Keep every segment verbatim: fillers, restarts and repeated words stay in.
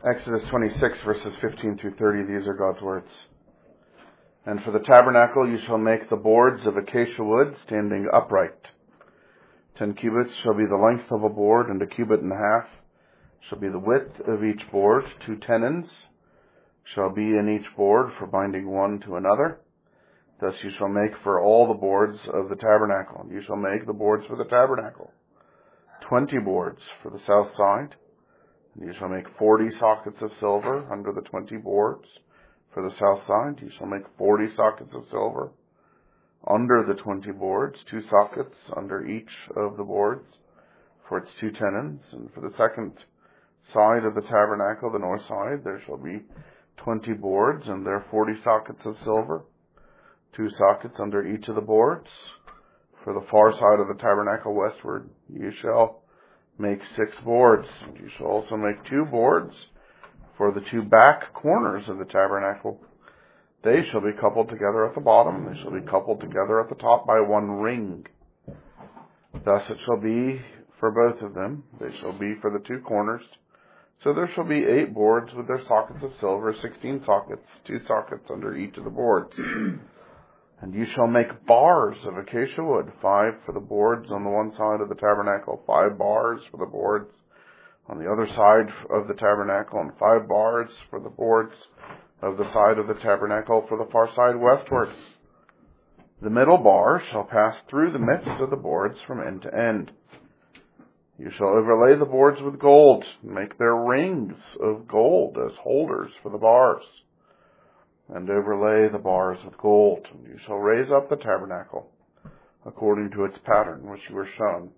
Exodus twenty-six, verses fifteen through thirty, these are God's words. And for the tabernacle you shall make the boards of acacia wood standing upright. Ten cubits shall be the length of a board, and a cubit and a half shall be the width of each board. Two tenons shall be in each board for binding one to another. Thus you shall make for all the boards of the tabernacle. You shall make the boards for the tabernacle. Twenty boards for the south side. And you shall make forty sockets of silver under the twenty boards for the south side. You shall make forty sockets of silver under the twenty boards, two sockets under each of the boards for its two tenons. And for the second side of the tabernacle, the north side, there shall be twenty boards, and there forty sockets of silver, two sockets under each of the boards. For the far side of the tabernacle westward, you shall make six boards. And you shall also make two boards for the two back corners of the tabernacle. They shall be coupled together at the bottom. They shall be coupled together at the top by one ring. Thus it shall be for both of them. They shall be for the two corners. So there shall be eight boards with their sockets of silver, sixteen sockets, two sockets under each of the boards. And you shall make bars of acacia wood, five for the boards on the one side of the tabernacle, five bars for the boards on the other side of the tabernacle, and five bars for the boards of the side of the tabernacle for the far side westward. The middle bar shall pass through the midst of the boards from end to end. You shall overlay the boards with gold, and make their rings of gold as holders for the bars, and overlay the bars with gold. And you shall raise up the tabernacle according to its pattern, which you were shown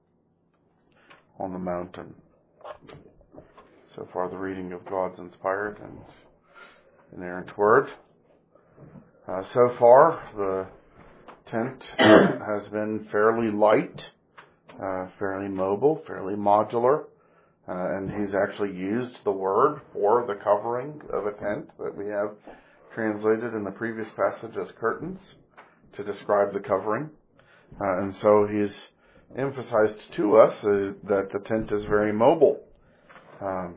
on the mountain. So far, the reading of God's inspired and inerrant word. Uh, so far, the tent has been fairly light, uh, fairly mobile, fairly modular, uh, and he's actually used the word for the covering of a tent that we have translated in the previous passage as curtains to describe the covering. Uh, and so he's emphasized to us uh, that the tent is very mobile, um,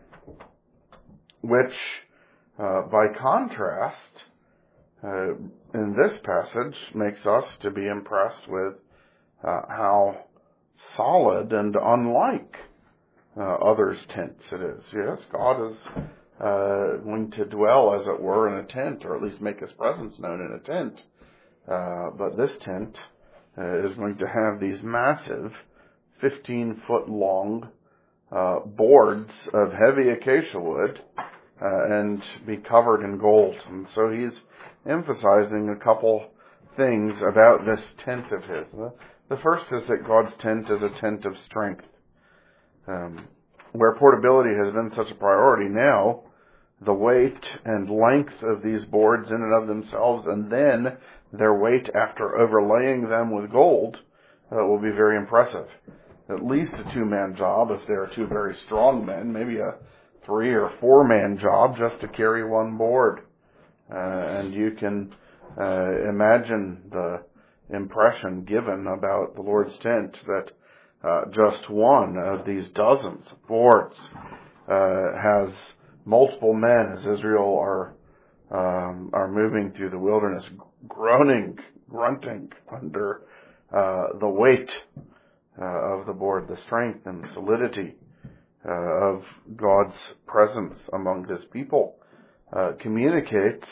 which Uh, by contrast, uh, in this passage, makes us to be impressed with uh, how solid and unlike uh, others' tents it is. Yes, God is uh, going to dwell, as it were, in a tent, or at least make His presence known in a tent. Uh, but this tent uh, is going to have these massive, fifteen-foot long uh, boards of heavy acacia wood, Uh, and be covered in gold. And so he's emphasizing a couple things about this tent of his. The, the first is that God's tent is a tent of strength. Um, where portability has been such a priority, now the weight and length of these boards in and of themselves, and then their weight after overlaying them with gold, uh, will be very impressive. At least a two-man job if there are two very strong men, maybe a three or four man job just to carry one board. Uh, and you can uh, imagine the impression given about the Lord's tent that uh, just one of these dozens of boards uh, has multiple men as Israel are um, are moving through the wilderness, groaning, grunting under uh, the weight uh, of the board, the strength and solidity Uh, of God's presence among His people, uh, communicates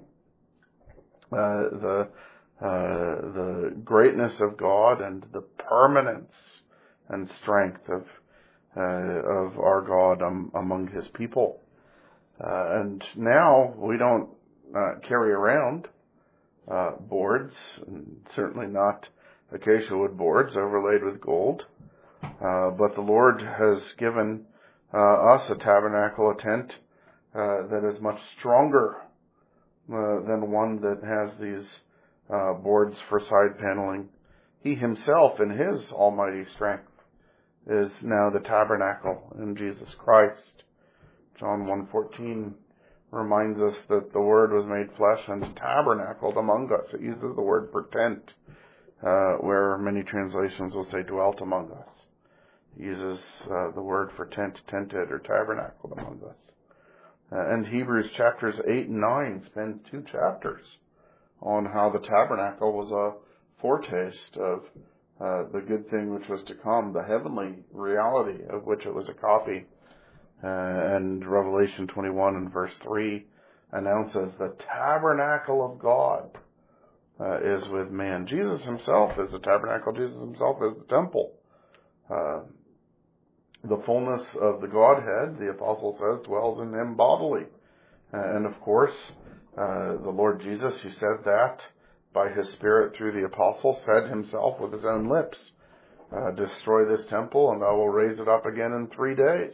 uh, the uh, the greatness of God and the permanence and strength of uh, of our God um, among His people. Uh, and now we don't uh, carry around uh, boards, and certainly not acacia wood boards overlaid with gold. Uh, but the Lord has given uh, us a tabernacle, a tent, uh, that is much stronger uh, than one that has these uh, boards for side paneling. He Himself, in His almighty strength, is now the tabernacle in Jesus Christ. John one fourteen reminds us that the Word was made flesh and tabernacled among us. It uses the word for tent, uh, where many translations will say dwelt among us. Uses uh, the word for tent, tented, or tabernacled among us. Uh, and Hebrews chapters eight and nine spend two chapters on how the tabernacle was a foretaste of uh, the good thing which was to come, the heavenly reality of which it was a copy. Uh, and Revelation twenty-one and verse three announces the tabernacle of God uh, is with man. Jesus himself is the tabernacle. Jesus himself is the temple. Uh, the fullness of the Godhead, the apostle says, dwells in him bodily. Uh, and of course, uh, the Lord Jesus, who said that by his Spirit through the apostle, said himself with his own lips, uh, destroy this temple and I will raise it up again in three days.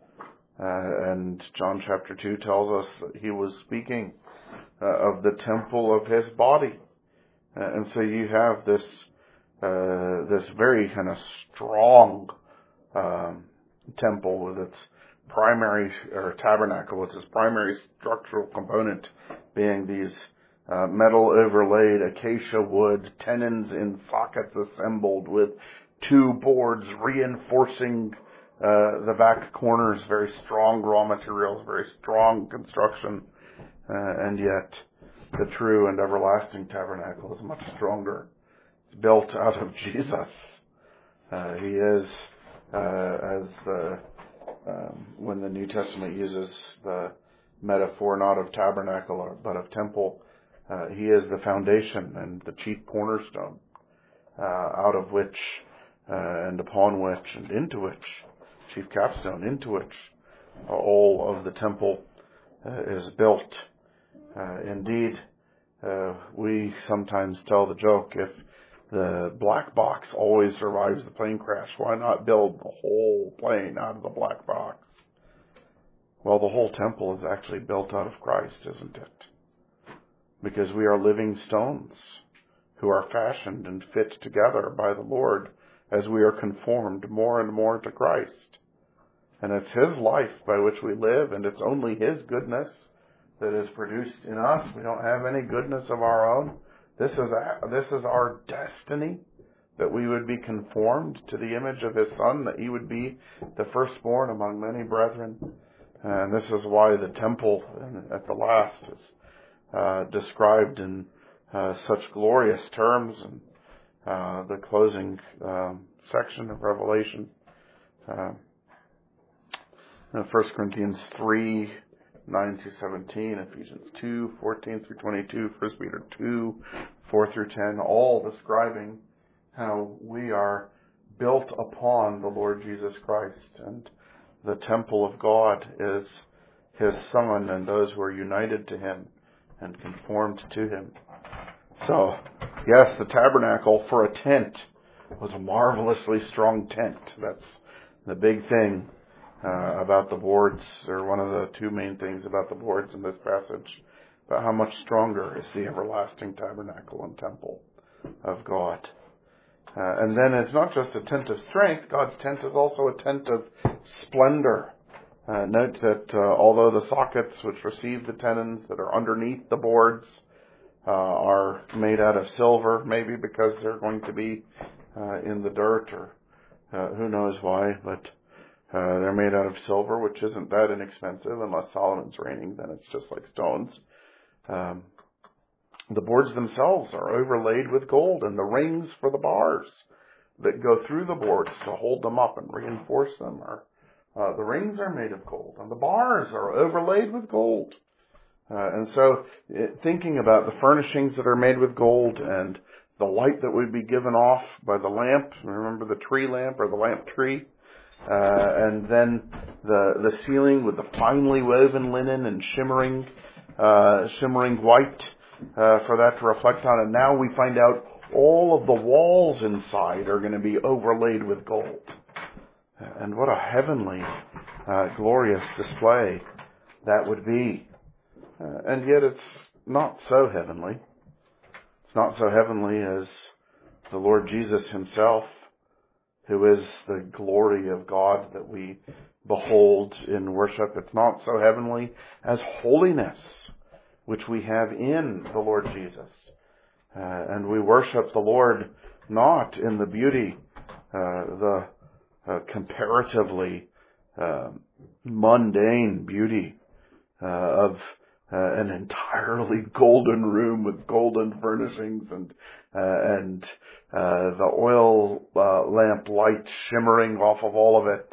Uh, and John chapter two tells us that he was speaking uh, of the temple of his body. Uh, and so you have this uh, this very kind of strong um, temple with its primary, or tabernacle, with its primary structural component being these uh, metal overlaid acacia wood, tenons in sockets assembled with two boards reinforcing Uh, the back corners, very strong raw materials, very strong construction, uh, and yet the true and everlasting tabernacle is much stronger. It's built out of Jesus. Uh, he is, uh, as the, um, when the New Testament uses the metaphor not of tabernacle but of temple, uh, he is the foundation and the chief cornerstone, uh, out of which uh, and upon which and into which chief capstone into which uh, all of the temple uh, is built. Uh, indeed, uh, we sometimes tell the joke, if the black box always survives the plane crash, why not build the whole plane out of the black box? Well, the whole temple is actually built out of Christ, isn't it? Because we are living stones who are fashioned and fit together by the Lord as we are conformed more and more to Christ. And it's His life by which we live, and it's only His goodness that is produced in us. We don't have any goodness of our own. This is a, this is our destiny, that we would be conformed to the image of His Son, that He would be the firstborn among many brethren. And this is why the temple at the last is uh, described in uh, such glorious terms, and uh, the closing um, section of Revelation. Uh, First Corinthians three, nine to seventeen, Ephesians two, fourteen through twenty-two, First Peter two, four through ten, all describing how we are built upon the Lord Jesus Christ, and the temple of God is His Son and those who are united to Him and conformed to Him. So, yes, the tabernacle for a tent was a marvelously strong tent. That's the big thing uh, about the boards, or one of the two main things about the boards in this passage, about how much stronger is the everlasting tabernacle and temple of God. Uh, and then it's not just a tent of strength. God's tent is also a tent of splendor. Uh, note that uh, although the sockets which receive the tenons that are underneath the boards uh, are made out of silver, maybe because they're going to be uh, in the dirt, or uh, who knows why, but uh, they're made out of silver, which isn't that inexpensive. Unless Solomon's reigning, then it's just like stones. Um, the boards themselves are overlaid with gold, and the rings for the bars that go through the boards to hold them up and reinforce them are uh, the rings are made of gold, and the bars are overlaid with gold. Uh, and so, it, thinking about the furnishings that are made with gold and the light that would be given off by the lamp, remember the tree lamp or the lamp tree, uh, and then the the ceiling with the finely woven linen and shimmering uh, shimmering white uh, for that to reflect on. And now we find out all of the walls inside are going to be overlaid with gold. And what a heavenly, uh, glorious display that would be. Uh, and yet it's not so heavenly. It's not so heavenly as the Lord Jesus Himself, who is the glory of God that we behold in worship. It's not so heavenly as holiness, which we have in the Lord Jesus. Uh, and we worship the Lord not in the beauty, uh, the uh, comparatively uh, mundane beauty uh, of uh, an entirely golden room with golden furnishings and uh, and uh, the oil uh, lamp light shimmering off of all of it.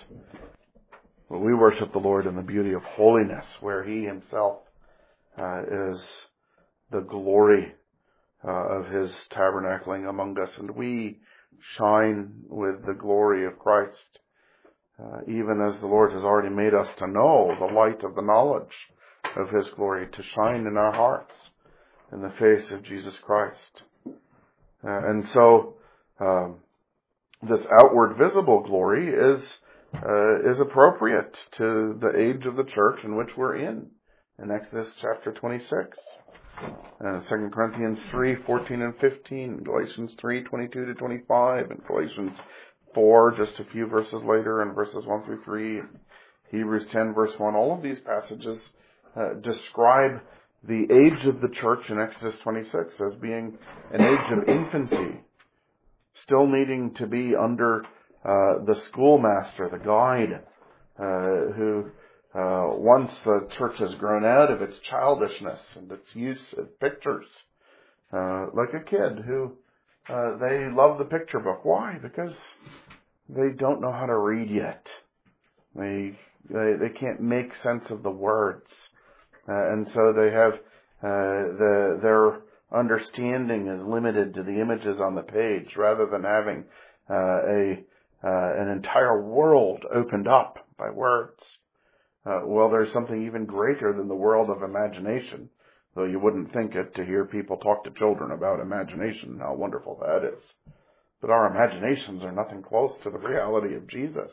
But we worship the Lord in the beauty of holiness, where He Himself uh, is the glory uh, of His tabernacling among us, and we shine with the glory of Christ, uh, even as the Lord has already made us to know the light of the knowledge of His glory, to shine in our hearts in the face of Jesus Christ. Uh, and so, um, this outward visible glory is uh, is appropriate to the age of the church in which we're in, in Exodus chapter twenty-six. Uh, Second Corinthians three, fourteen and fifteen, Galatians three, twenty-two to twenty-five, and Galatians four, just a few verses later, and verses one through three, Hebrews ten, verse one. All of these passages uh, describe the age of the church in Exodus twenty-six as being an age of infancy, still needing to be under uh, the schoolmaster, the guide, uh, who Uh, once the church has grown out of its childishness and its use of pictures, uh, like a kid who, uh, they love the picture book. Why? Because they don't know how to read yet. They, they, they can't make sense of the words. Uh, and so they have, uh, the, their understanding is limited to the images on the page rather than having, uh, a, uh, an entire world opened up by words. Uh, well, there's something even greater than the world of imagination, though you wouldn't think it to hear people talk to children about imagination, how wonderful that is. But our imaginations are nothing close to the reality of Jesus.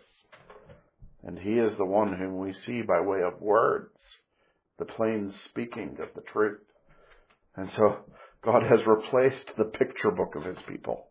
And He is the one whom we see by way of words, the plain speaking of the truth. And so God has replaced the picture book of His people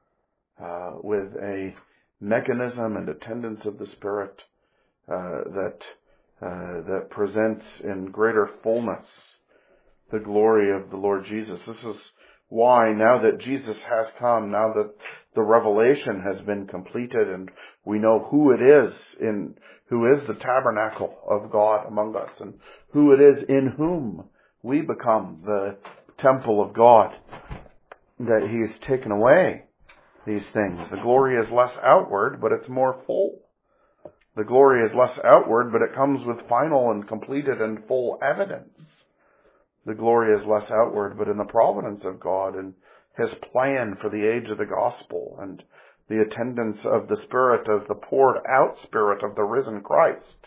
uh, with a mechanism and attendance of the Spirit uh, that Uh, that presents in greater fullness the glory of the Lord Jesus. This is why, now that Jesus has come, now that the revelation has been completed and we know who it is in who is the tabernacle of God among us and who it is in whom we become the temple of God, that He has taken away these things. The glory is less outward, but it's more full. The glory is less outward, but it comes with final and completed and full evidence. The glory is less outward, but in the providence of God and His plan for the age of the gospel and the attendance of the Spirit as the poured out Spirit of the risen Christ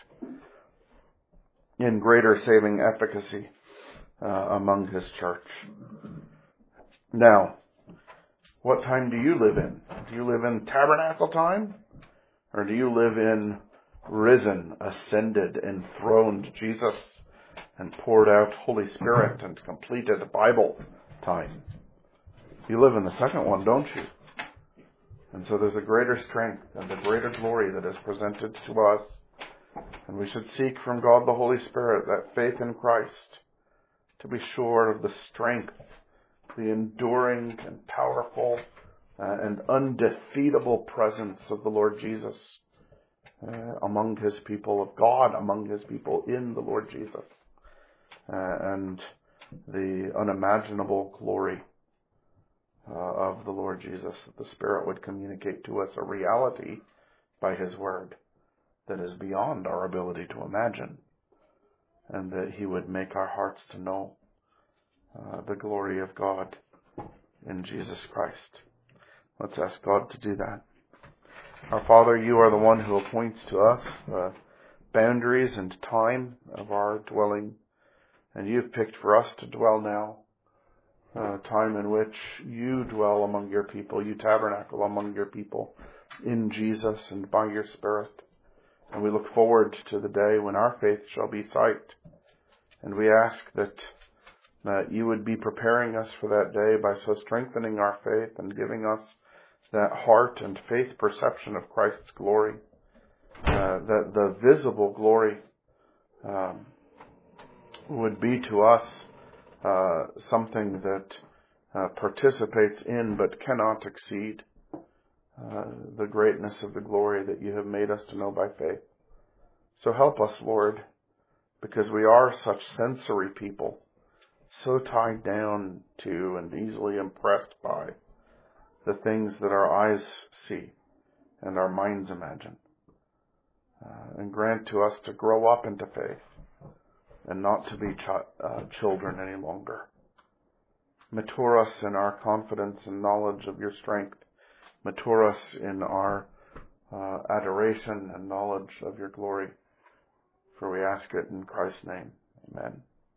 in greater saving efficacy uh, among His church. Now, what time do you live in? Do you live in tabernacle time? Or do you live in risen, ascended, enthroned Jesus and poured out Holy Spirit and completed Bible time? You live in the second one, don't you? And so there's a greater strength and a greater glory that is presented to us. And we should seek from God the Holy Spirit that faith in Christ, to be sure of the strength, the enduring and powerful uh, and undefeatable presence of the Lord Jesus Uh, among His people, of God among His people in the Lord Jesus, uh, and the unimaginable glory uh, of the Lord Jesus, that the Spirit would communicate to us a reality by His Word that is beyond our ability to imagine, and that He would make our hearts to know uh, the glory of God in Jesus Christ. Let's ask God to do that. Our Father, You are the one who appoints to us the boundaries and time of our dwelling, and You've picked for us to dwell now, a time in which You dwell among Your people, You tabernacle among Your people in Jesus and by Your Spirit. And we look forward to the day when our faith shall be sight. And we ask that, that You would be preparing us for that day by so strengthening our faith and giving us that heart and faith perception of Christ's glory, uh, that the visible glory um, would be to us uh, something that uh, participates in but cannot exceed uh, the greatness of the glory that You have made us to know by faith. So help us, Lord, because we are such sensory people, so tied down to and easily impressed by the things that our eyes see and our minds imagine. Uh, and grant to us to grow up into faith and not to be ch- uh, children any longer. Mature us in our confidence and knowledge of your strength. Mature us in our uh, adoration and knowledge of your glory. For we ask it in Christ's name. Amen.